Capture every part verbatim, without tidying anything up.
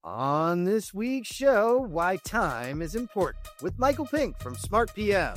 On this week's show, why time is important with Michael Pink from Smart P M.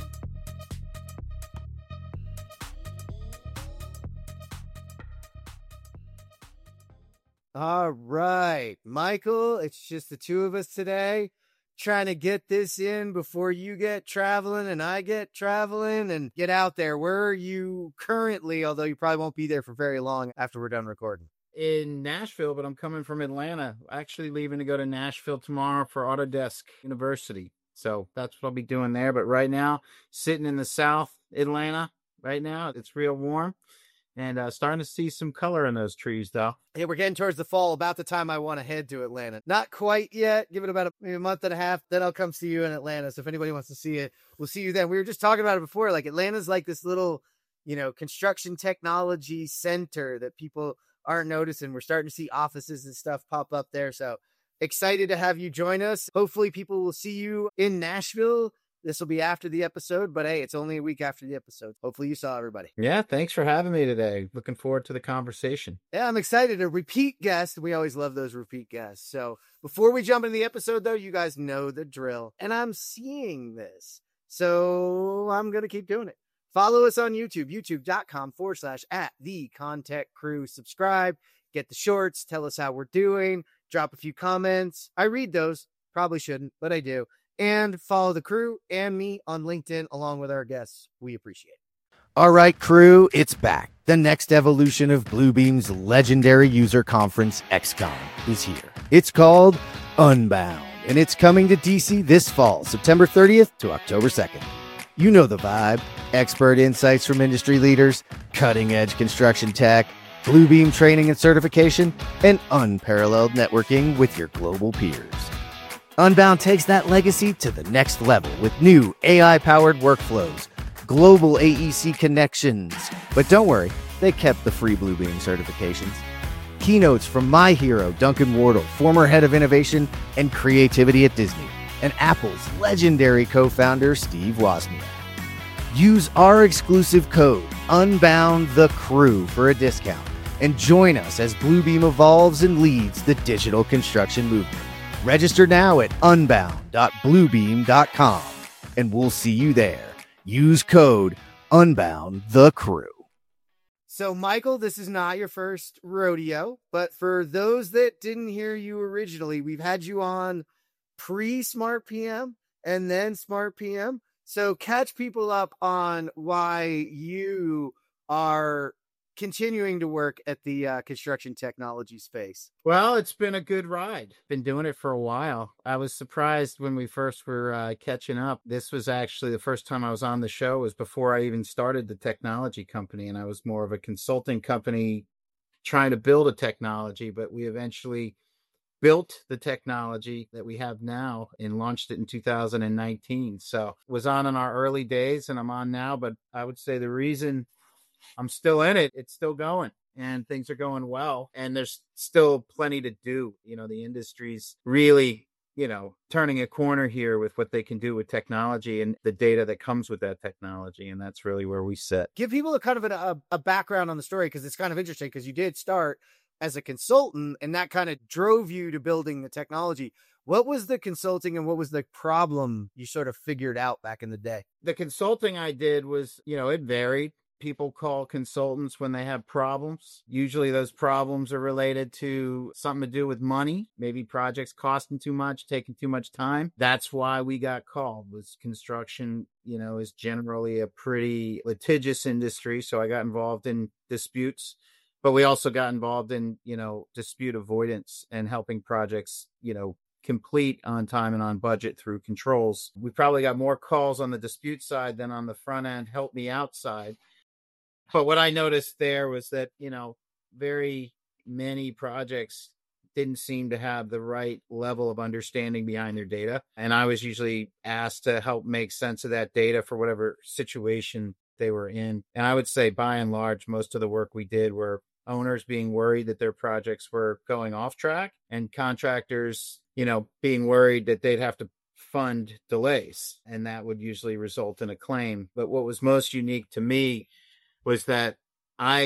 All right, Michael, it's just the two of us today trying to get this in before you get traveling and I get traveling and get out there. Where are you currently, although you probably won't be there for very long after we're done recording? In Nashville, but I'm coming from Atlanta. Actually leaving to go to Nashville tomorrow for Autodesk University. So that's what I'll be doing there. But right now, sitting in the South Atlanta right now, it's real warm. And uh, starting to see some color in those trees, though. Yeah, we're getting towards the fall, about the time I want to head to Atlanta. Not quite yet. Give it about a, maybe a month and a half. Then I'll come see you in Atlanta. So if anybody wants to see it, we'll see you then. We were just talking about it before. Like Atlanta's like this little, you know, construction technology center that people aren't noticing. We're starting to see offices and stuff pop up there. So excited to have you join us. Hopefully people will see you in Nashville. This will be after the episode, but hey, it's only a week after the episode. Hopefully you saw everybody. Yeah, thanks for having me today. Looking forward to the conversation. Yeah, I'm excited. A repeat guest. We always love those repeat guests. So before we jump into the episode, though, you guys know the drill. And I'm seeing this. So I'm going to keep doing it. Follow us on YouTube, youtube.com forward slash at the Contact Crew. Subscribe, get the shorts, tell us how we're doing, drop a few comments. I read those. Probably shouldn't, but I do. And follow the crew and me on LinkedIn along with our guests. We appreciate it. All right, crew, it's back. The next evolution of Bluebeam's legendary user conference, X COM, is here. It's called Unbound, and it's coming to D C this fall, September thirtieth to October second. You know the vibe. Expert insights from industry leaders, cutting-edge construction tech, Bluebeam training and certification, and unparalleled networking with your global peers. Unbound takes that legacy to the next level with new A I-powered workflows, global A E C connections. But don't worry, they kept the free Bluebeam certifications. Keynotes from my hero, Duncan Wardle, former head of innovation and creativity at Disney, and Apple's legendary co-founder, Steve Wozniak. Use our exclusive code, UNBOUNDTHECREW, for a discount, and join us as Bluebeam evolves and leads the digital construction movement. Register now at unbound dot bluebeam dot com, and we'll see you there. Use code UNBOUNDTHECREW. So, Michael, this is not your first rodeo, but for those that didn't hear you originally, we've had you on pre-Smart P M and then Smart P M. So catch people up on why you are continuing to work at the uh, construction technology space. Well, it's been a good ride. Been doing it for a while. I was surprised when we first were uh, catching up. This was actually the first time I was on the show was before I even started the technology company. And I was more of a consulting company trying to build a technology, but we eventually built the technology that we have now and launched it in two thousand nineteen. So was on in our early days and I'm on now, but I would say the reason I'm still in it, it's still going and things are going well. And there's still plenty to do. You know, the industry's really, you know, turning a corner here with what they can do with technology and the data that comes with that technology. And that's really where we sit. Give people a kind of a, a background on the story, because it's kind of interesting because you did start as a consultant and that kind of drove you to building the technology. What was the consulting and what was the problem you sort of figured out back in the day? The consulting I did was, you know, it varied. People call consultants when they have problems. Usually those problems are related to something to do with money, maybe projects costing too much, taking too much time. That's why we got called. Was construction, you know, is generally a pretty litigious industry. So I got involved in disputes, but we also got involved in, you know, dispute avoidance and helping projects, you know, complete on time and on budget through controls. We probably got more calls on the dispute side than on the front end help me out side. But what I noticed there was that, you know, very many projects didn't seem to have the right level of understanding behind their data. And I was usually asked to help make sense of that data for whatever situation they were in. And I would say by and large, most of the work we did were owners being worried that their projects were going off track and contractors, you know, being worried that they'd have to fund delays. And that would usually result in a claim. But what was most unique to me was that I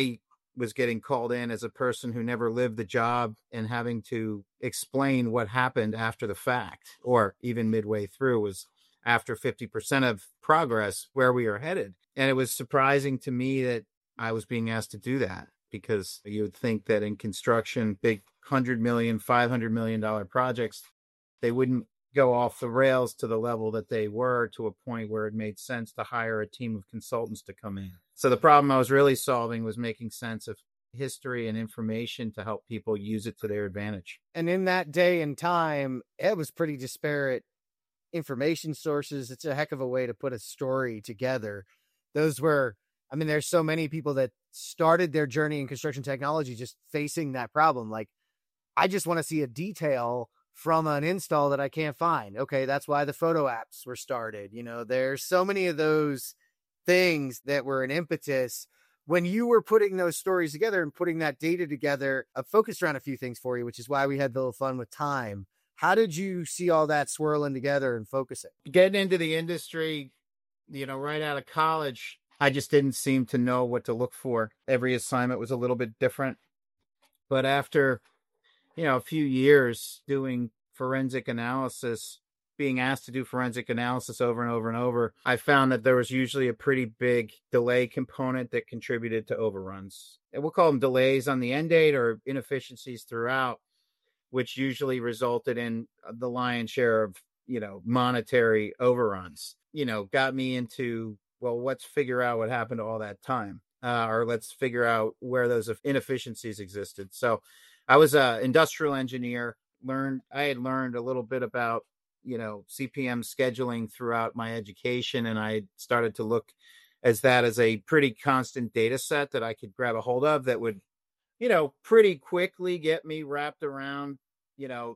was getting called in as a person who never lived the job and having to explain what happened after the fact, or even midway through, was after fifty percent of progress where we are headed. And it was surprising to me that I was being asked to do that, because you would think that in construction, big one hundred million dollars, five hundred million dollars projects, they wouldn't go off the rails to the level that they were, to a point where it made sense to hire a team of consultants to come in. So the problem I was really solving was making sense of history and information to help people use it to their advantage. And in that day and time, it was pretty disparate information sources. It's a heck of a way to put a story together. Those were, I mean, there's so many people that started their journey in construction technology just facing that problem. Like, I just want to see a detail from an install that I can't find. Okay, that's why the photo apps were started. You know, there's so many of those things that were an impetus when you were putting those stories together and putting that data together. I focused around a few things for you, which is why we had the little fun with time. How did you see all that swirling together and focusing? Getting into the industry, you know, right out of college, I just didn't seem to know what to look for. Every assignment was a little bit different. But after, you know, a few years doing forensic analysis, being asked to do forensic analysis over and over and over, I found that there was usually a pretty big delay component that contributed to overruns. And we'll call them delays on the end date or inefficiencies throughout, which usually resulted in the lion's share of, you know, monetary overruns. You know, got me into, well, let's figure out what happened to all that time, uh, or let's figure out where those inefficiencies existed. So I was an industrial engineer, learned, I had learned a little bit about, you know, C P M scheduling throughout my education. And I started to look as that as a pretty constant data set that I could grab a hold of that would, you know, pretty quickly get me wrapped around, you know,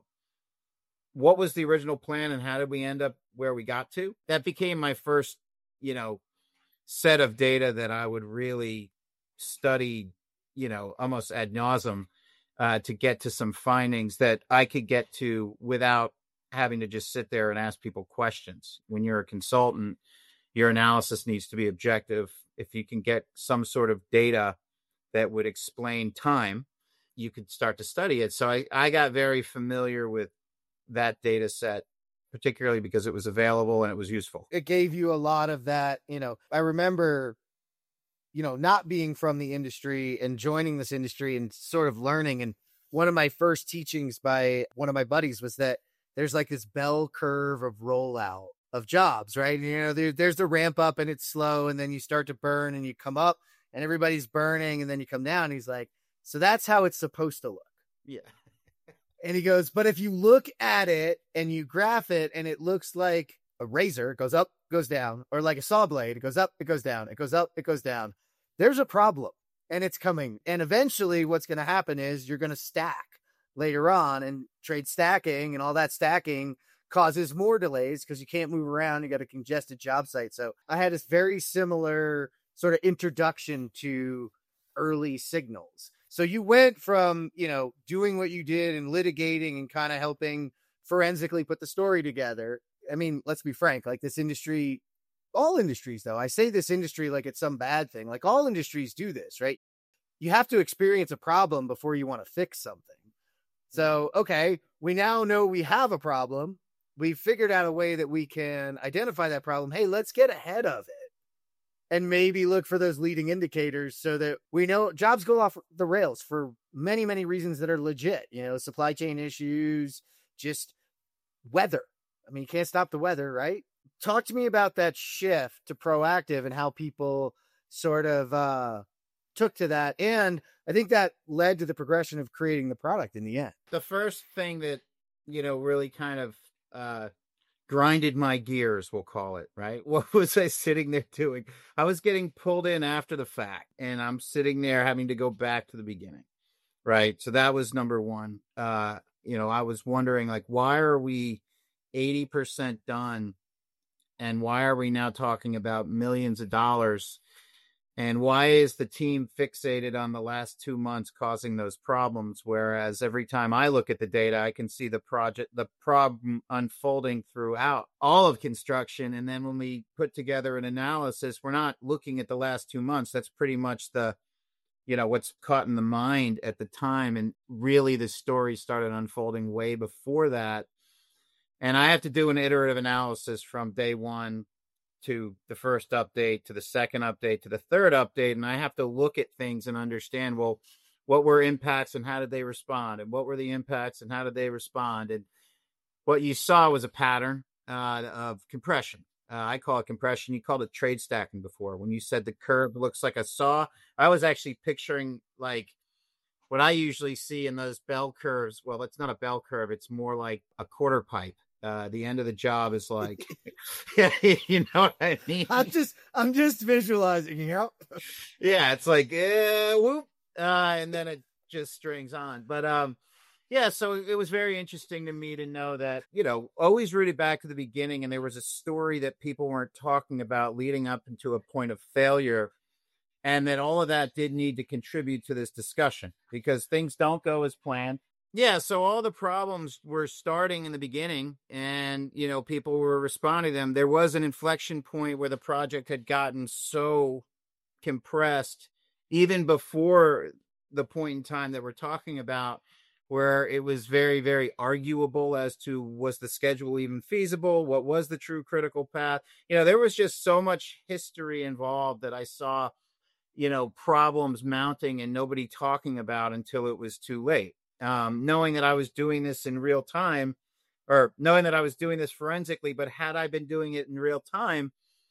what was the original plan and how did we end up where we got to? That became my first, you know, set of data that I would really study, you know, almost ad nauseum, uh, to get to some findings that I could get to without having to just sit there and ask people questions. When you're a consultant, your analysis needs to be objective. If you can get some sort of data that would explain time, you could start to study it. So I, I got very familiar with that data set, particularly because it was available and it was useful. It gave you a lot of that. You know, I remember, you know, not being from the industry and joining this industry and sort of learning. And one of my first teachings by one of my buddies was that there's like this bell curve of rollout of jobs, right? You know, there, there's the ramp up and it's slow, and then you start to burn and you come up and everybody's burning, and then you come down. He's like, so that's how it's supposed to look. Yeah. And he goes, but if you look at it and you graph it and it looks like a razor, it goes up, goes down, or like a saw blade, it goes up, it goes down, it goes up, it goes down. There's a problem and it's coming. And eventually what's going to happen is you're going to stack later on, and trade stacking and all that stacking causes more delays because you can't move around. You got a congested job site. So I had this very similar sort of introduction to early signals. So you went from, you know, doing what you did and litigating and kind of helping forensically put the story together. I mean, let's be frank, like this industry, all industries though, I say this industry like it's some bad thing. Like all industries do this, right? You have to experience a problem before you want to fix something. So, okay, we now know we have a problem. We've figured out a way that we can identify that problem. Hey, let's get ahead of it and maybe look for those leading indicators so that we know jobs go off the rails for many, many reasons that are legit. You know, supply chain issues, just weather. I mean, you can't stop the weather, right? Talk to me about that shift to proactive and how people sort of uh, took to that. And I think that led to the progression of creating the product in the end. The first thing that, you know, really kind of uh, grinded my gears, we'll call it, right? What was I sitting there doing? I was getting pulled in after the fact, and I'm sitting there having to go back to the beginning, right? So that was number one. Uh, you know, I was wondering, like, why are we eighty percent done? And why are we now talking about millions of dollars? And why is the team fixated on the last two months causing those problems? Whereas every time I look at the data, I can see the project, the problem unfolding throughout all of construction. And then when we put together an analysis, we're not looking at the last two months. That's pretty much the you know, what's caught in the mind at the time. And really the story started unfolding way before that. And I have to do an iterative analysis from day one to the first update, to the second update, to the third update. And I have to look at things and understand, well, what were impacts and how did they respond? And what were the impacts and how did they respond? And what you saw was a pattern uh, of compression. Uh, I call it compression. You called it trade stacking before. When you said the curve looks like a saw, I was actually picturing like what I usually see in those bell curves. Well, it's not a bell curve. It's more like a quarter pipe. Uh, the end of the job is like, yeah, you know what I mean? I'm just, I'm just visualizing, you know? Yeah, it's like, eh, whoop, uh, and then it just strings on. But um, yeah, so it was very interesting to me to know that, you know, always rooted back to the beginning, and there was a story that people weren't talking about leading up into a point of failure, and that all of that did need to contribute to this discussion because things don't go as planned. Yeah, so all the problems were starting in the beginning and, you know, people were responding to them. There was an inflection point where the project had gotten so compressed, even before the point in time that we're talking about, where it was very, very arguable as to was the schedule even feasible? What was the true critical path? You know, there was just so much history involved that I saw, you know, problems mounting and nobody talking about until it was too late. Um, knowing that I was doing this in real time, or knowing that I was doing this forensically, but had I been doing it in real time,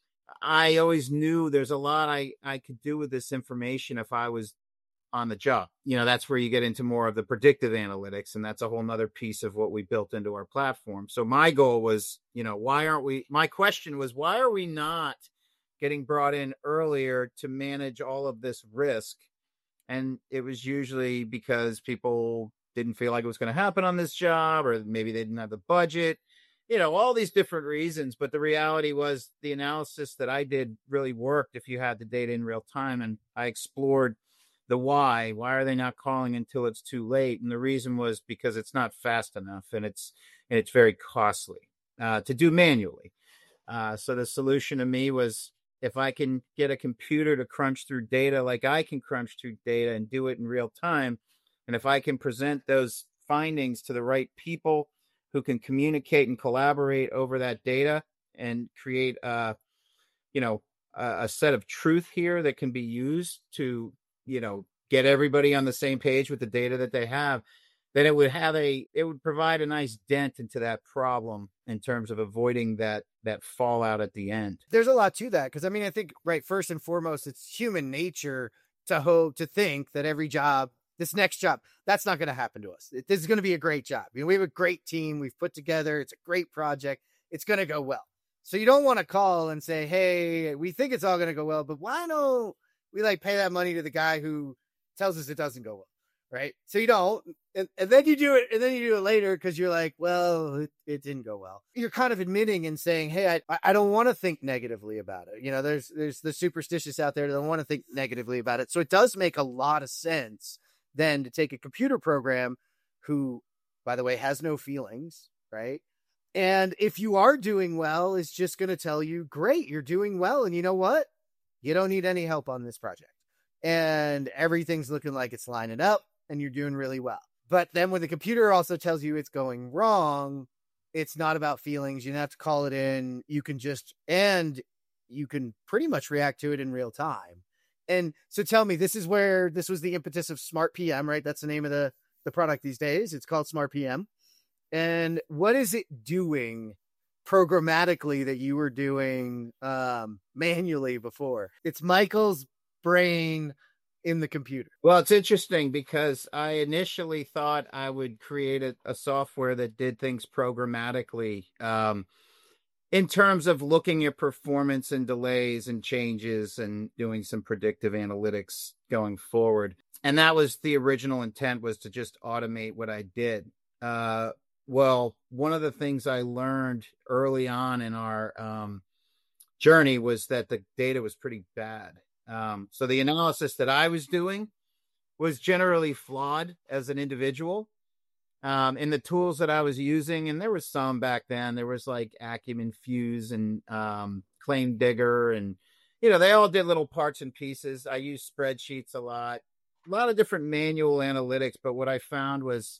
I always knew there's a lot I, I could do with this information if I was on the job. You know, that's where you get into more of the predictive analytics, and that's a whole nother piece of what we built into our platform. So my goal was, you know, why aren't we, my question was, why are we not getting brought in earlier to manage all of this risk? And it was usually because people didn't feel like it was going to happen on this job, or maybe they didn't have the budget, you know, all these different reasons. But the reality was the analysis that I did really worked if you had the data in real time. And I explored the why. Why are they not calling until it's too late? And the reason was because it's not fast enough, and it's and it's very costly uh, to do manually. Uh, so the solution to me was, if I can get a computer to crunch through data like I can crunch through data and do it in real time, and if I can present those findings to the right people who can communicate and collaborate over that data and create a, you know, a, a set of truth here that can be used to, you know, get everybody on the same page with the data that they have, then it would have a, it would provide a nice dent into that problem in terms of avoiding that, that fallout at the end. There's a lot to that. Cause I mean, I think, right, first and foremost, it's human nature to hope, to think that every job, this next job, that's not going to happen to us. This is going to be a great job. You know, we have a great team we've put together. It's a great project. It's going to go well. So you don't want to call and say, hey, we think it's all going to go well, but why don't we like pay that money to the guy who tells us it doesn't go well? Right. So you don't, and, and then you do it, and then you do it later because you're like, well, it, it didn't go well. You're kind of admitting and saying, hey, I, I don't want to think negatively about it. You know, there's, there's the superstitious out there that don't want to think negatively about it. So it does make a lot of sense then to take a computer program who, by the way, has no feelings, right? And if you are doing well, it's just going to tell you, great, you're doing well. And you know what? You don't need any help on this project. And everything's looking like it's lining up and you're doing really well. But then when the computer also tells you it's going wrong, it's not about feelings. You don't have to call it in. You can just, and you can pretty much react to it in real time. And so tell me, this is where this was the impetus of Smart P M, right? That's the name of the, the product these days. It's called Smart P M. And what is it doing programmatically that you were doing um, manually before? It's Michael's brain in the computer. Well, it's interesting because I initially thought I would create a, a software that did things programmatically. Um, in terms of looking at performance and delays and changes and doing some predictive analytics going forward. And that was the original intent, was to just automate what I did. Uh, well, one of the things I learned early on in our um, journey was that the data was pretty bad. Um, so the analysis that I was doing was generally flawed as an individual. Um, in the tools that I was using, and there was some back then, there was like Acumen Fuse and um, Claim Digger, and, you know, they all did little parts and pieces. I used spreadsheets a lot. a lot of different manual analytics, but what I found was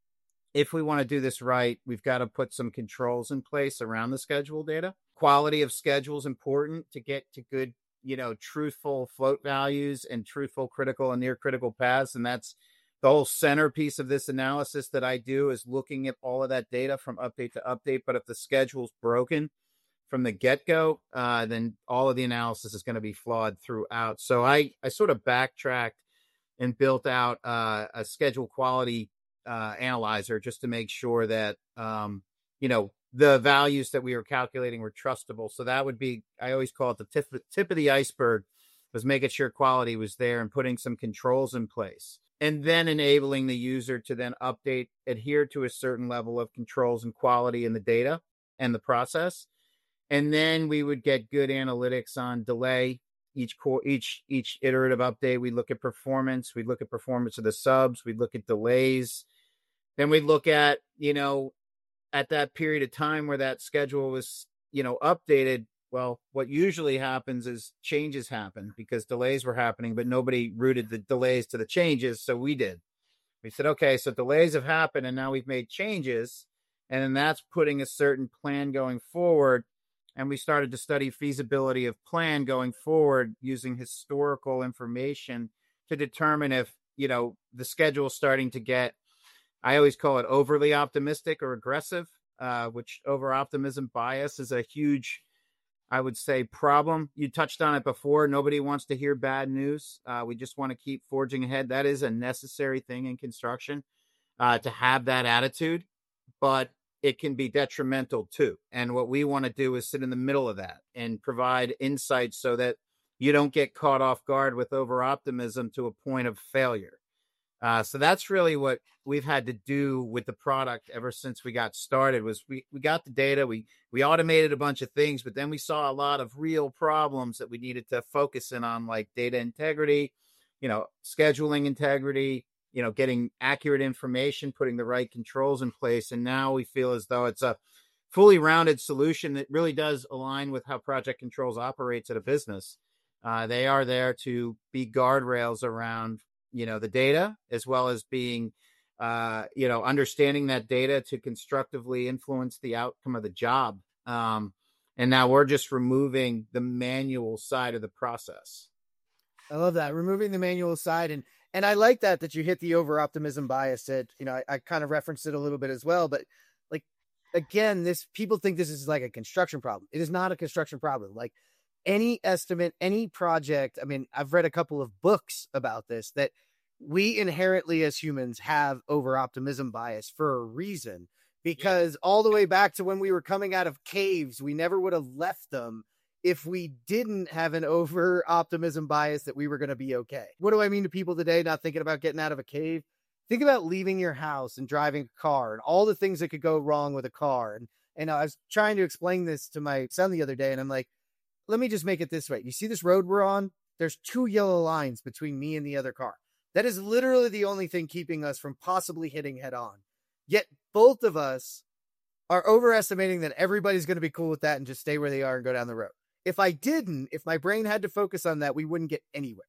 if we want to do this right, we've got to put some controls in place around the schedule data. Quality of schedule is important to get to good, you know, truthful float values and truthful critical and near critical paths. And that's the whole centerpiece of this analysis that I do, is looking at all of that data from update to update. But if the schedule's broken from the get-go, uh, then all of the analysis is going to be flawed throughout. So I, I sort of backtracked and built out uh, a schedule quality uh, analyzer just to make sure that, um, you know, the values that we were calculating were trustable. So that would be, I always call it the tip, tip of the iceberg, was making sure quality was there and putting some controls in place, and then enabling the user to then update, adhere to a certain level of controls and quality in the data and the process. And then we would get good analytics on delay. Each core, each each iterative update, we look at performance. We look at performance of the subs. We look at delays. Then we look at, you know, at that period of time where that schedule was, you know, updated. Well, what usually happens is changes happen because delays were happening, but nobody routed the delays to the changes. So we did. We said, okay, so delays have happened and now we've made changes. And then that's putting a certain plan going forward. And we started to study feasibility of plan going forward using historical information to determine if, you know, the schedule is starting to get, I always call it overly optimistic or aggressive, uh, which over optimism bias is a huge, I would say, problem. You touched on it before. Nobody wants to hear bad news. Uh, we just want to keep forging ahead. That is a necessary thing in construction, uh, to have that attitude, but it can be detrimental too. And what we want to do is sit in the middle of that and provide insights so that you don't get caught off guard with over optimism to a point of failure. Uh, so that's really what we've had to do with the product ever since we got started. Was we, we got the data, we we automated a bunch of things, but then we saw a lot of real problems that we needed to focus in on, like data integrity, you know, scheduling integrity, you know, getting accurate information, putting the right controls in place. And now we feel as though it's a fully rounded solution that really does align with how Project Controls operates at a business. Uh, they are there to be guardrails around, you know, the data, as well as being, uh, you know, understanding that data to constructively influence the outcome of the job. Um, and now we're just removing the manual side of the process. I love that. Removing the manual side. And, and I like that, that you hit the over optimism bias that, you know, I, I kind of referenced it a little bit as well, but like, again, this, people think this is like a construction problem. It is not a construction problem. Like any estimate, any project. I mean, I've read a couple of books about this, that we inherently as humans have over optimism bias for a reason, because all the way back to when we were coming out of caves, we never would have left them if we didn't have an over optimism bias that we were going to be okay. What do I mean to people today not thinking about getting out of a cave? Think about leaving your house and driving a car and all the things that could go wrong with a car. And, and I was trying to explain this to my son the other day, and I'm like, let me just make it this way. You see this road we're on? There's two yellow lines between me and the other car. That is literally the only thing keeping us from possibly hitting head on. Yet both of us are overestimating that everybody's going to be cool with that and just stay where they are and go down the road. If I didn't, if my brain had to focus on that, we wouldn't get anywhere.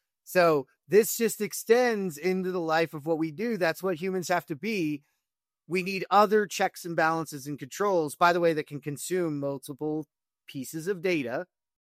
So this just extends into the life of what we do. That's what humans have to be. We need other checks and balances and controls, by the way, that can consume multiple pieces of data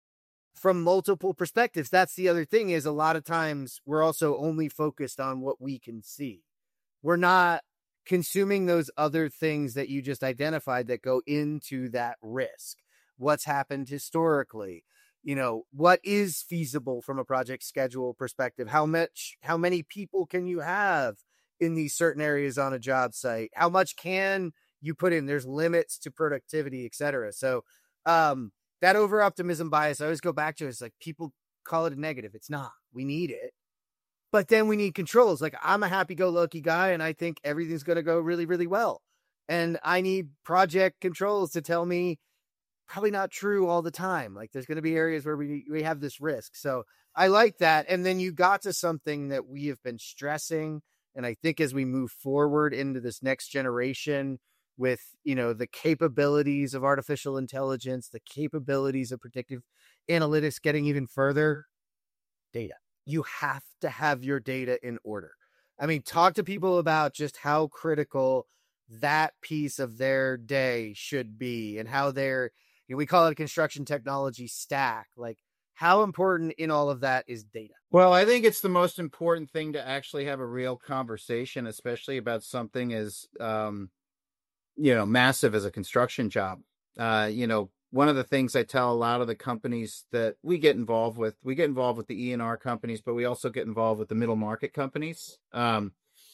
from multiple perspectives. That's the other thing, is a lot of times we're also only focused on what we can see. We're not consuming those other things that you just identified that go into that risk. What's happened historically, you know, what is feasible from a project schedule perspective? How much, how many people can you have in these certain areas on a job site? How much can you put in? There's limits to productivity, et cetera. So, um, that over optimism bias, I always go back to, it's like people call it a negative. It's not. We need it. But then we need controls. Like, I'm a happy-go-lucky guy, and I think everything's going to go really, really well. And I need project controls to tell me probably not true all the time. Like, there's going to be areas where we we have this risk. So I like that. And then you got to something that we have been stressing. And I think as we move forward into this next generation, with, you know, the capabilities of artificial intelligence, the capabilities of predictive analytics getting even further, data. you have to have your data in order. I mean, talk to people about just how critical that piece of their day should be and how they're, you know, we call it a construction technology stack. Like, how important in all of that is data? Well, I think it's the most important thing to actually have a real conversation, especially about something as, um, you know, massive as a construction job. Uh, you know, one of the things I tell a lot of the companies that we get involved with, we get involved with the E and R companies, but we also get involved with the middle market companies. Um,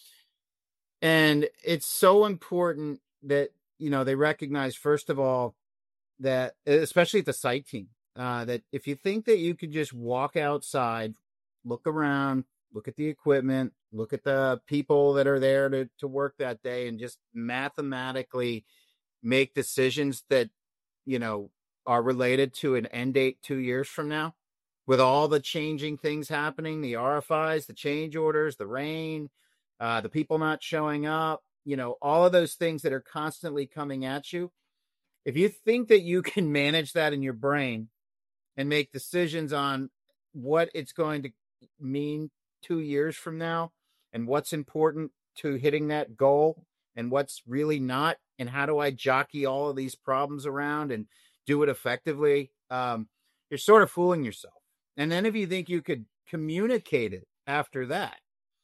and it's so important that, you know, they recognize, first of all, that especially at the site team, uh, that if you think that you could just walk outside, look around, look at the equipment, look at the people that are there to, to work that day, and just mathematically make decisions that, you know, are related to an end date two years from now, with all the changing things happening, the R F Is, the change orders, the rain, uh, the people not showing up, you know, all of those things that are constantly coming at you. If you think that you can manage that in your brain and make decisions on what it's going to mean two years from now and what's important to hitting that goal and what's really not, and how do I jockey all of these problems around and do it effectively, um, you're sort of fooling yourself. And then if you think you could communicate it after that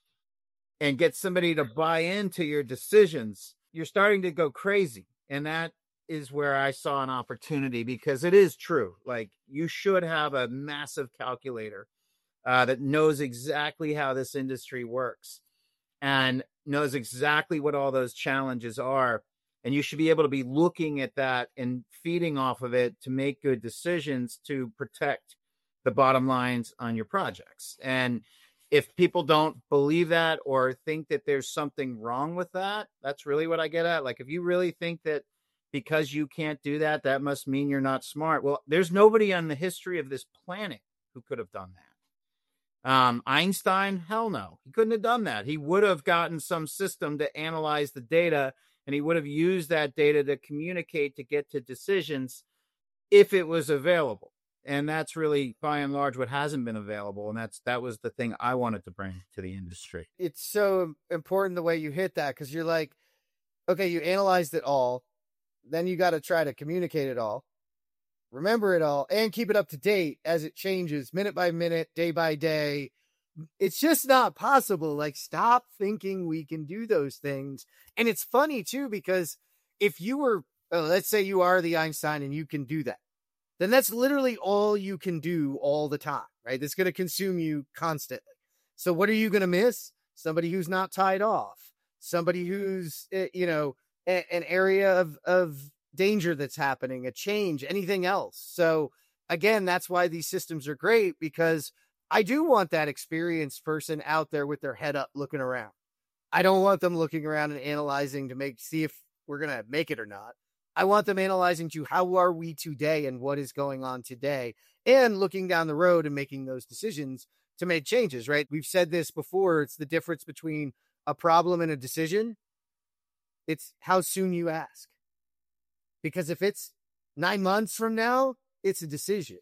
and get somebody to buy into your decisions, you're starting to go crazy. And that is where I saw an opportunity, because it is true. Like, you should have a massive calculator uh, that knows exactly how this industry works and knows exactly what all those challenges are. And you should be able to be looking at that and feeding off of it to make good decisions to protect the bottom lines on your projects. And if people don't believe that or think that there's something wrong with that, that's really what I get at. Like, if you really think that because you can't do that, that must mean you're not smart. Well, there's nobody on the history of this planet who could have done that. Um, Einstein, hell no, he couldn't have done that. He would have gotten some system to analyze the data, and he would have used that data to communicate to get to decisions if it was available. And that's really, by and large, what hasn't been available. And that's that was the thing I wanted to bring to the industry. It's so important the way you hit that, because you're like, okay, you analyzed it all. Then you got to try to communicate it all, remember it all, and keep it up to date as it changes minute by minute, day by day. It's just not possible. Like, stop thinking we can do those things. And it's funny too, because if you were, oh, let's say you are the Einstein and you can do that, then that's literally all you can do all the time, right? That's going to consume you constantly. So what are you going to miss? Somebody who's not tied off, somebody who's, you know, a, an area of, of danger that's happening, a change, anything else. So again, that's why these systems are great, because I do want that experienced person out there with their head up looking around. I don't want them looking around and analyzing to make, see if we're going to make it or not. I want them analyzing to how are we today and what is going on today, and looking down the road and making those decisions to make changes, right? We've said this before. It's the difference between a problem and a decision. It's how soon you ask. Because if it's nine months from now, it's a decision.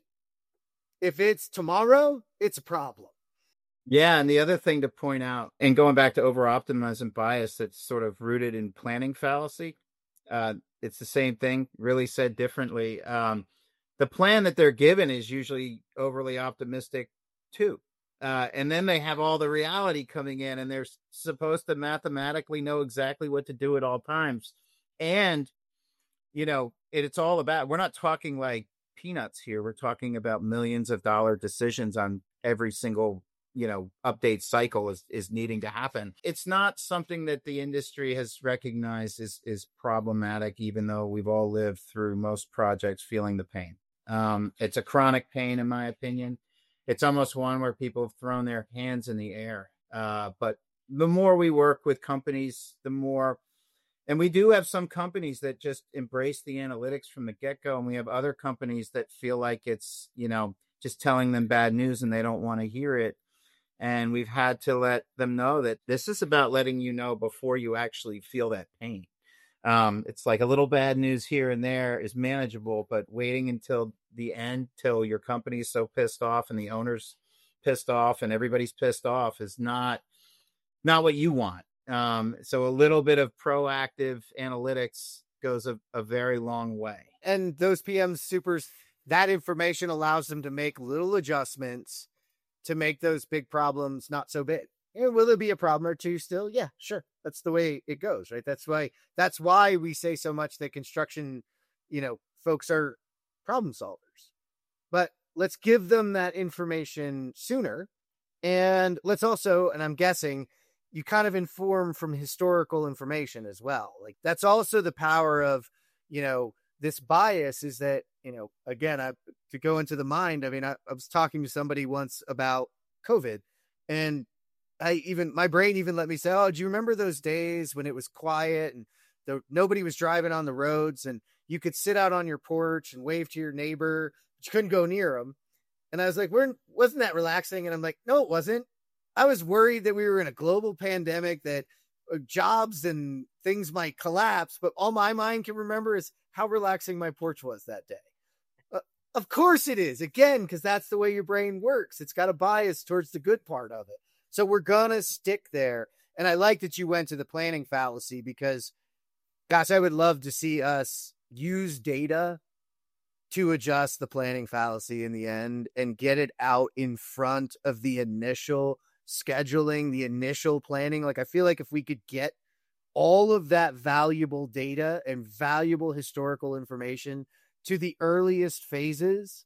If it's tomorrow, it's a problem. Yeah, and the other thing to point out, and going back to over-optimism bias that's sort of rooted in planning fallacy, uh, it's the same thing, really said differently. Um, the plan that they're given is usually overly optimistic too. Uh, and then they have all the reality coming in, and they're supposed to mathematically know exactly what to do at all times. And, you know, it, it's all about, we're not talking like peanuts here. We're talking about millions of dollar decisions on every single, you know, update cycle is, is needing to happen. It's not something that the industry has recognized is, is problematic, even though we've all lived through most projects feeling the pain. Um, it's a chronic pain, in my opinion. It's almost one where people have thrown their hands in the air. Uh, but the more we work with companies, the more, and we do have some companies that just embrace the analytics from the get-go. And we have other companies that feel like it's, you know, just telling them bad news and they don't want to hear it. And we've had to let them know that this is about letting you know before you actually feel that pain. Um, it's like a little bad news here and there is manageable, but waiting until the end, till your company is so pissed off and the owners pissed off and everybody's pissed off is not not what you want. Um, so a little bit of proactive analytics goes a, a very long way. And those P M supers, that information allows them to make little adjustments to make those big problems not so big. And will there be a problem or two still? Yeah, sure. That's the way it goes, right? That's why that's why we say so much that construction, you know, folks are problem solvers. But let's give them that information sooner. And let's also, and I'm guessing, you kind of inform from historical information as well. Like that's also the power of, you know, this bias is that, you know, again, I, to go into the mind, I mean, I, I was talking to somebody once about COVID, and I even, my brain even let me say, oh, do you remember those days when it was quiet and the, nobody was driving on the roads and you could sit out on your porch and wave to your neighbor, but you couldn't go near them? And I was like, We're, wasn't that relaxing? And I'm like, no, it wasn't. I was worried that we were in a global pandemic, that jobs and things might collapse, but all my mind can remember is how relaxing my porch was that day. Uh, of course it is, again, because that's the way your brain works. It's got a bias towards the good part of it. So we're going to stick there. And I like that you went to the planning fallacy because, gosh, I would love to see us use data to adjust the planning fallacy in the end and get it out in front of the initial scheduling, the initial planning. Like, I feel like if we could get all of that valuable data and valuable historical information to the earliest phases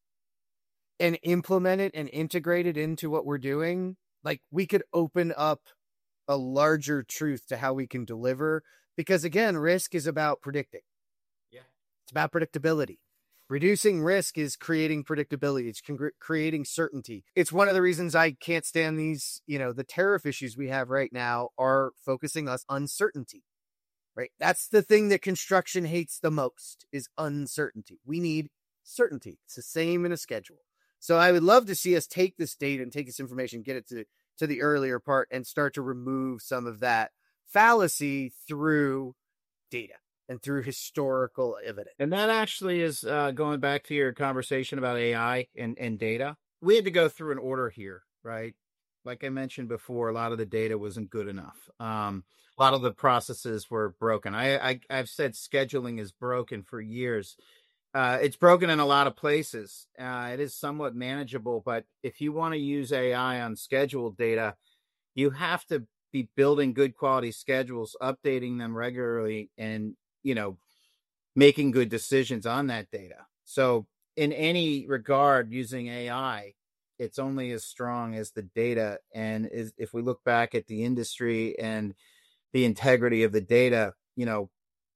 and implement it and integrate it into what we're doing, like we could open up a larger truth to how we can deliver. Because again, risk is about predicting. Yeah. It's about predictability. Reducing risk is creating predictability. It's con- creating certainty. It's one of the reasons I can't stand these, you know, the tariff issues we have right now are focusing us on uncertainty, right? That's the thing that construction hates the most is uncertainty. We need certainty. It's the same in a schedule. So I would love to see us take this data and take this information, get it to, to the earlier part and start to remove some of that fallacy through data and through historical evidence. And that actually is uh, going back to your conversation about A I and, and data. We had to go through an order here, right? Like I mentioned before, a lot of the data wasn't good enough. Um, a lot of the processes were broken. I, I, I've said scheduling is broken for years. Uh, it's broken in a lot of places. Uh, it is somewhat manageable, but if you want to use A I on scheduled data, you have to be building good quality schedules, updating them regularly, and you know, making good decisions on that data. So in any regard, using A I, it's only as strong as the data. And is, if we look back at the industry and the integrity of the data, you know,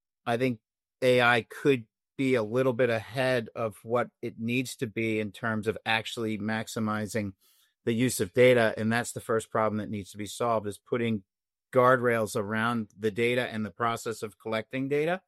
I think A I could be a little bit ahead of what it needs to be in terms of actually maximizing the use of data. And that's the first problem that needs to be solved, is putting guardrails around the data and the process of collecting data,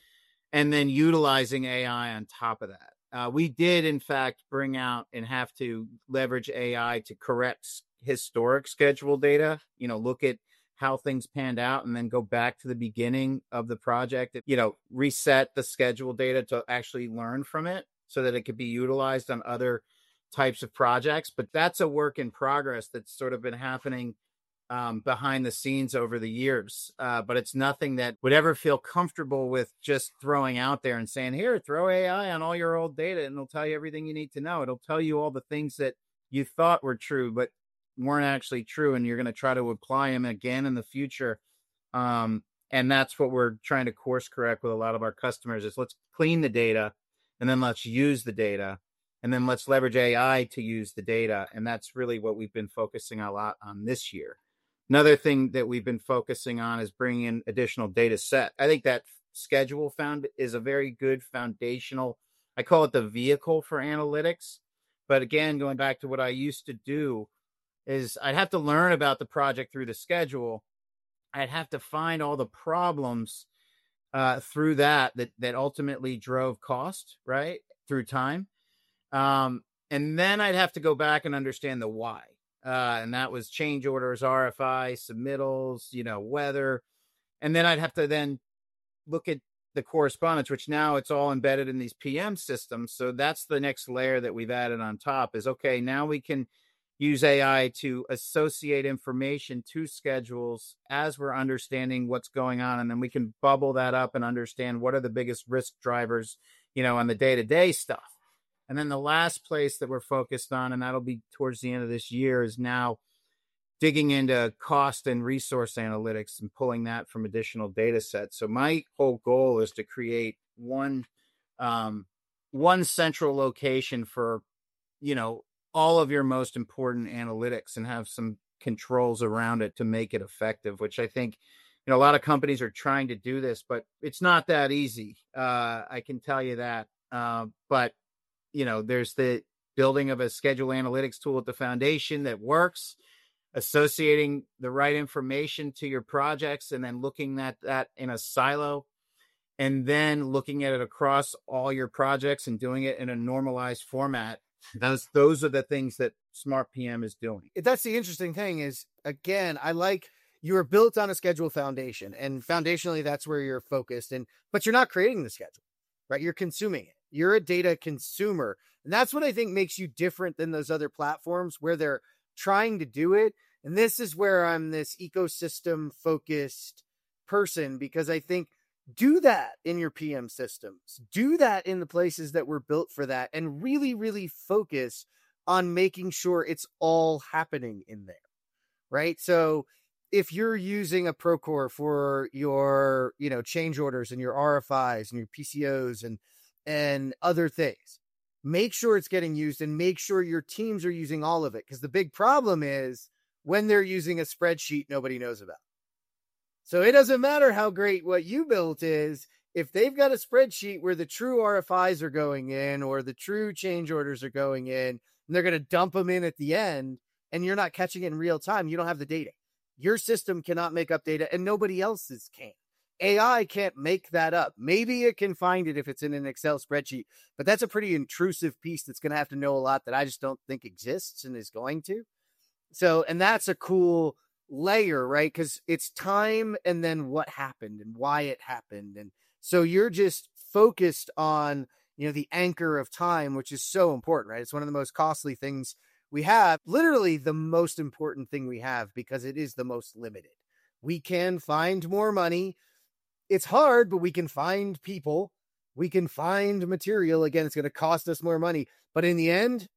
and then utilizing A I on top of that. Uh, we did, in fact, bring out and have to leverage A I to correct historic schedule data, you know, look at how things panned out and then go back to the beginning of the project, you know, reset the schedule data to actually learn from it so that it could be utilized on other types of projects. But that's a work in progress that's sort of been happening um, behind the scenes over the years. Uh, but it's nothing that would ever feel comfortable with just throwing out there and saying, here, throw A I on all your old data and it'll tell you everything you need to know. It'll tell you all the things that you thought were true, but weren't actually true. And you're going to try to apply them again in the future. Um, and that's what we're trying to course correct with a lot of our customers is let's clean the data and then let's use the data. And then let's leverage A I to use the data. And that's really what we've been focusing a lot on this year. Another thing that we've been focusing on is bringing in additional data set. I think that schedule found is a very good foundational, I call it the vehicle for analytics. But again, going back to what I used to do is I'd have to learn about the project through the schedule. I'd have to find all the problems uh, through that, that, that ultimately drove cost, right, through time. Um, and then I'd have to go back and understand the why. Uh, and that was change orders, R F I, submittals, you know, weather. And then I'd have to then look at the correspondence, which now it's all embedded in these P M systems. So that's the next layer that we've added on top is, okay, now we can use A I to associate information to schedules as we're understanding what's going on. And then we can bubble that up and understand what are the biggest risk drivers, you know, on the day-to-day stuff. And then the last place that we're focused on, and that'll be towards the end of this year, is now digging into cost and resource analytics and pulling that from additional data sets. So my whole goal is to create one, um, one central location for, you know, all of your most important analytics and have some controls around it to make it effective, which I think, you know, a lot of companies are trying to do this, but it's not that easy. Uh, I can tell you that. Uh, but, you know, there's the building of a schedule analytics tool at the foundation that works, associating the right information to your projects, and then looking at that in a silo, and then looking at it across all your projects and doing it in a normalized format. Those those are the things that Smart P M is doing. That's the interesting thing is, again, I like you are built on a schedule foundation, and foundationally that's where you're focused, and but you're not creating the schedule, right? You're consuming it. You're a data consumer. And that's what I think makes you different than those other platforms where they're trying to do it. And this is where I'm this ecosystem focused person, because I think do that in your P M systems, do that in the places that were built for that, and really, really focus on making sure it's all happening in there, right? So if you're using a Procore for your, you know, change orders and your R F Is and your P C Os and, and other things, make sure it's getting used and make sure your teams are using all of it. Because the big problem is when they're using a spreadsheet nobody knows about. So it doesn't matter how great what you built is, if they've got a spreadsheet where the true R F Is are going in or the true change orders are going in, and they're going to dump them in at the end, and you're not catching it in real time, you don't have the data. Your system cannot make up data, and nobody else's can. A I can't make that up. Maybe it can find it if it's in an Excel spreadsheet, but that's a pretty intrusive piece that's going to have to know a lot that I just don't think exists and is going to. So, and that's a cool layer, right? Because it's time and then what happened and why it happened. And so you're just focused on, you know, the anchor of time, which is so important, right? It's one of the most costly things we have, literally the most important thing we have, because it is the most limited. We can find more money. It's hard, but we can find people. We can find material. Again, it's going to cost us more money. But in the end,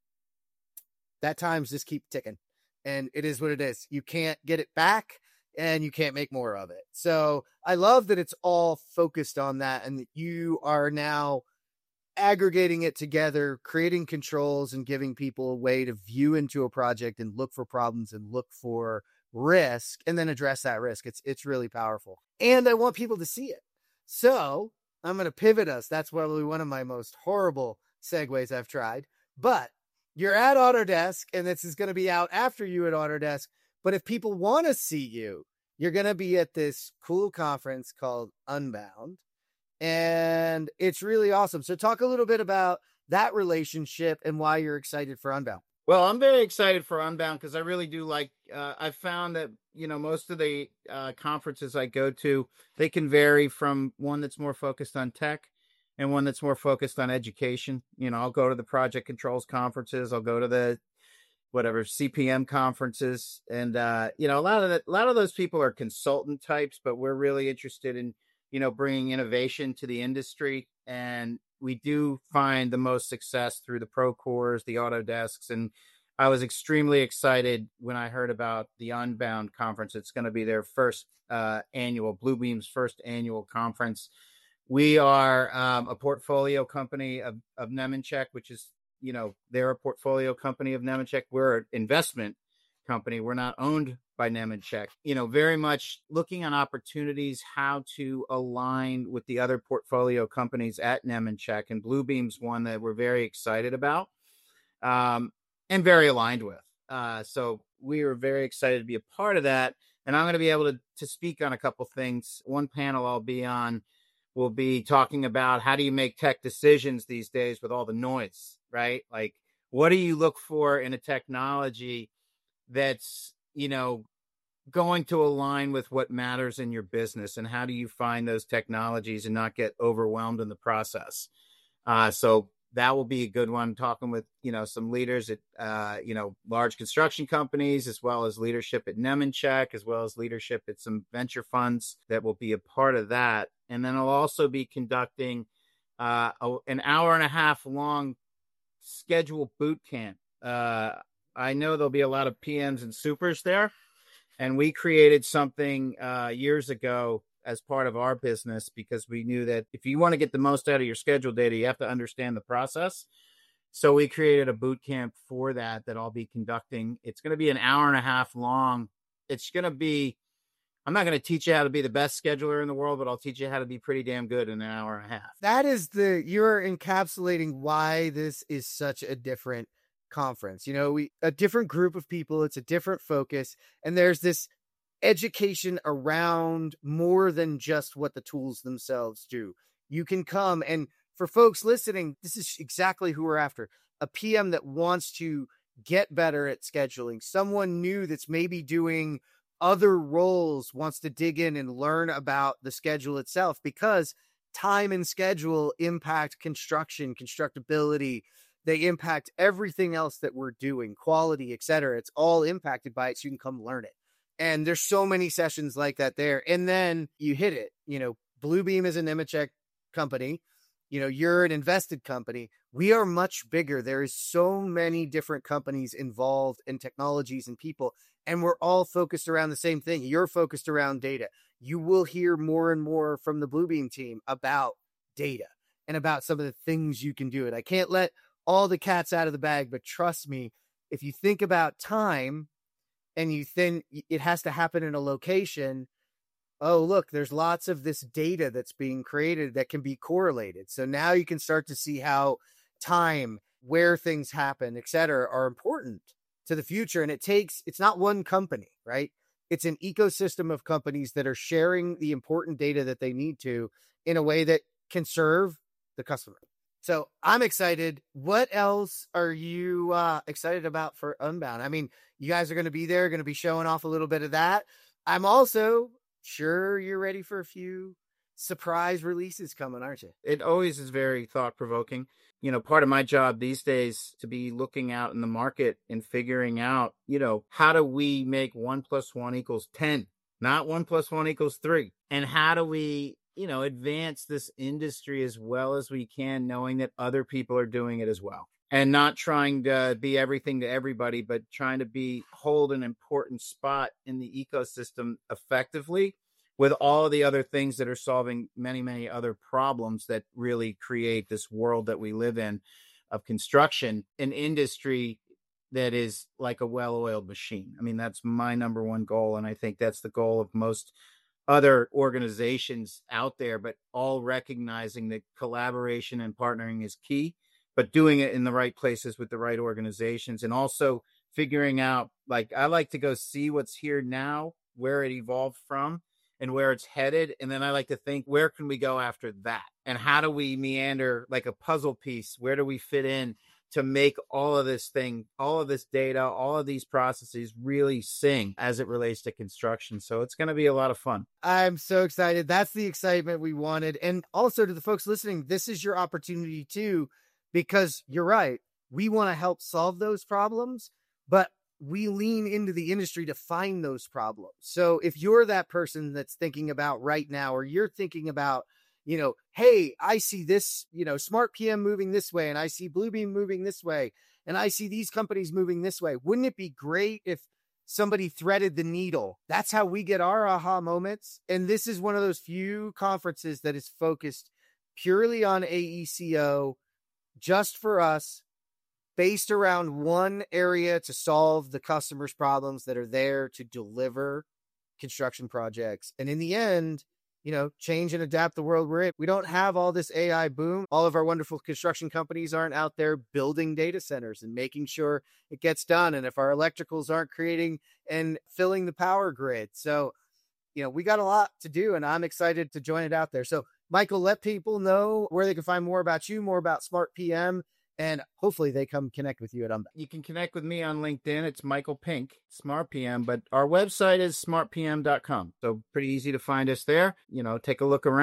that times just keep ticking. And it is what it is. You can't get it back and you can't make more of it. So I love that it's all focused on that and that you are now aggregating it together, creating controls and giving people a way to view into a project and look for problems and look for risk and then address that risk. It's, it's really powerful. And I want people to see it. So I'm going to pivot us. That's probably one of my most horrible segues I've tried, but you're at Autodesk, and this is going to be out after you at Autodesk. But if people want to see you, you're going to be at this cool conference called Unbound, and it's really awesome. So talk a little bit about that relationship and why you're excited for Unbound. Well, I'm very excited for Unbound because I really do like, uh, I've found that, you know, most of the uh, conferences I go to, they can vary from one that's more focused on tech and one that's more focused on education. You know, I'll go to the project controls conferences. I'll go to the whatever C P M conferences. And, uh, you know, a lot of that, a lot of those people are consultant types, but we're really interested in, you know, bringing innovation to the industry. And we do find the most success through the Procores, the Autodesks. And I was extremely excited when I heard about the Unbound conference. It's going to be their first uh, annual, Bluebeam's first annual conference. We are um, a portfolio company of, of Nemetschek, which is, you know, they're a portfolio company of Nemetschek. We're an investment company. We're not owned by Nemetschek. You know, very much looking on opportunities, how to align with the other portfolio companies at Nemetschek. And Bluebeam's one that we're very excited about um, and very aligned with. Uh, so we are very excited to be a part of that. And I'm going to be able to, to speak on a couple things. One panel I'll be on will be talking about how do you make tech decisions these days with all the noise, right? Like, what do you look for in a technology that's, you know, going to align with what matters in your business, and how do you find those technologies and not get overwhelmed in the process? Uh, so that will be a good one, talking with, you know, some leaders at, uh, you know, large construction companies, as well as leadership at Nemencheck, as well as leadership at some venture funds that will be a part of that. And then I'll also be conducting uh, a, an hour and a half long scheduled boot camp. Uh, I know there'll be a lot of P Ms and supers there. And we created something uh, years ago as part of our business, because we knew that if you want to get the most out of your scheduled data, you have to understand the process. So we created a boot camp for that that I'll be conducting. It's going to be an hour and a half long. It's going to be, I'm not going to teach you how to be the best scheduler in the world, but I'll teach you how to be pretty damn good in an hour and a half. That is the, you're encapsulating why this is such a different conference. You know, we, a different group of people, it's a different focus, and there's this education around more than just what the tools themselves do. You can come, and for folks listening, this is exactly who we're after. A P M that wants to get better at scheduling, someone new that's maybe doing other roles, wants to dig in and learn about the schedule itself, because time and schedule impact construction, constructability. They impact everything else that we're doing, quality, et cetera. It's all impacted by it. So you can come learn it. And there's so many sessions like that there. And then you hit it. You know, Bluebeam is a Nemencheck company. You know, you're an invested company. We are much bigger. There is so many different companies involved in technologies and people, and we're all focused around the same thing. You're focused around data. You will hear more and more from the Bluebeam team about data and about some of the things you can do it. I can't let all the cats out of the bag, but trust me, if you think about time and you think it has to happen in a location, oh, look, there's lots of this data that's being created that can be correlated. So now you can start to see how time, where things happen, et cetera, are important to the future. And it takes, it's not one company, right? It's an ecosystem of companies that are sharing the important data that they need to in a way that can serve the customer. So I'm excited. What else are you uh, excited about for Unbound? I mean, you guys are going to be there, going to be showing off a little bit of that. I'm also sure you're ready for a few surprise releases coming, aren't you? It always is very thought-provoking. You know, part of my job these days to be looking out in the market and figuring out, you know, how do we make one plus one equals ten, not one plus one equals three? And how do we, you know, advance this industry as well as we can, knowing that other people are doing it as well, and not trying to be everything to everybody, but trying to be hold an important spot in the ecosystem effectively with all the other things that are solving many, many other problems that really create this world that we live in of construction, an industry that is like a well-oiled machine. I mean, that's my number one goal. And I think that's the goal of most other organizations out there, but all recognizing that collaboration and partnering is key, but doing it in the right places with the right organizations, and also figuring out, like, I like to go see what's here now, where it evolved from and where it's headed. And then I like to think, where can we go after that? And how do we meander like a puzzle piece? Where do we fit in to make all of this thing, all of this data, all of these processes really sing as it relates to construction? So it's going to be a lot of fun. I'm so excited. That's the excitement we wanted. And also to the folks listening, this is your opportunity too, because you're right. We want to help solve those problems, but we lean into the industry to find those problems. So if you're that person that's thinking about right now, or you're thinking about, you know, hey, I see this, you know, Smart P M moving this way, and I see Bluebeam moving this way, and I see these companies moving this way. Wouldn't it be great if somebody threaded the needle? That's how we get our aha moments. And this is one of those few conferences that is focused purely on A E C O, just for us, based around one area to solve the customer's problems that are there to deliver construction projects. And in the end, you know, change and adapt the world we're in. We don't have all this A I boom. All of our wonderful construction companies aren't out there building data centers and making sure it gets done. And if our electricals aren't creating and filling the power grid. So, you know, we got a lot to do, and I'm excited to join it out there. So, Michael, let people know where they can find more about you, more about Smart P M, and hopefully they come connect with you at Unbound. You can connect with me on LinkedIn. It's Michael Pink, Smart P M, but our website is smart p m dot com. So pretty easy to find us there. You know, take a look around.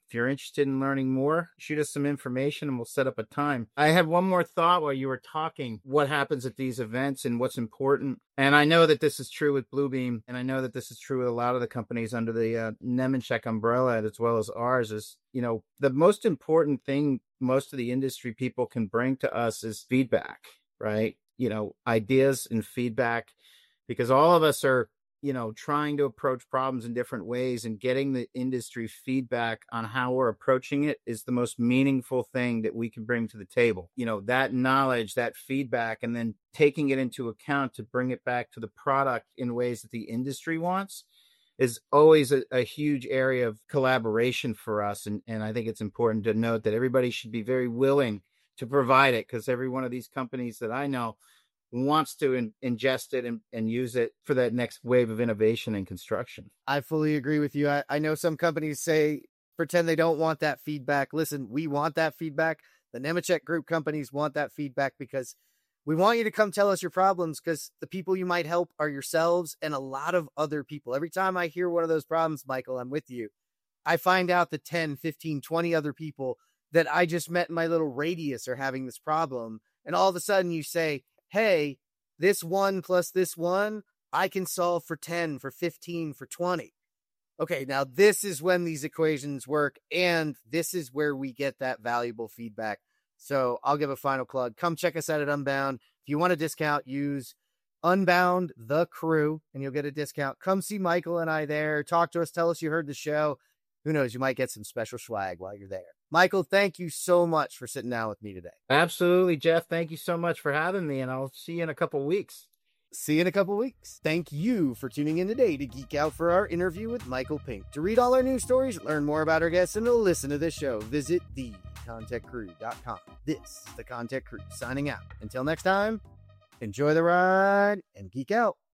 If you're interested in learning more, shoot us some information and we'll set up a time. I had one more thought while you were talking, what happens at these events and what's important. And I know that this is true with Bluebeam, and I know that this is true with a lot of the companies under the uh, Nemetschek umbrella as well as ours is, you know, the most important thing most of the industry people can bring to us is feedback, right? You know, ideas and feedback, because all of us are, you know, trying to approach problems in different ways, and getting the industry feedback on how we're approaching it is the most meaningful thing that we can bring to the table. You know, that knowledge, that feedback, and then taking it into account to bring it back to the product in ways that the industry wants is always a, a huge area of collaboration for us. And, and I think it's important to note that everybody should be very willing to provide it, because every one of these companies that I know wants to in, ingest it and, and use it for that next wave of innovation and construction. I fully agree with you. I, I know some companies say, pretend they don't want that feedback. Listen, we want that feedback. The Nemetschek Group companies want that feedback because we want you to come tell us your problems, because the people you might help are yourselves and a lot of other people. Every time I hear one of those problems, Michael, I'm with you. I find out that ten, fifteen, twenty other people that I just met in my little radius are having this problem. And all of a sudden you say, hey, this one plus this one, I can solve for ten, for fifteen, for twenty. Okay, now this is when these equations work, and this is where we get that valuable feedback. So I'll give a final plug. Come check us out at Unbound. If you want a discount, use Unbound the Crew, and you'll get a discount. Come see Michael and I there. Talk to us. Tell us you heard the show. Who knows? You might get some special swag while you're there. Michael, thank you so much for sitting down with me today. Absolutely, Jeff. Thank you so much for having me, and I'll see you in a couple of weeks. See you in a couple weeks. Thank you for tuning in today to geek out for our interview with Michael Pink. To read all our news stories, learn more about our guests, and to listen to this show, visit the content crew dot com. This is the Content Crew signing out. Until next time, enjoy the ride and geek out.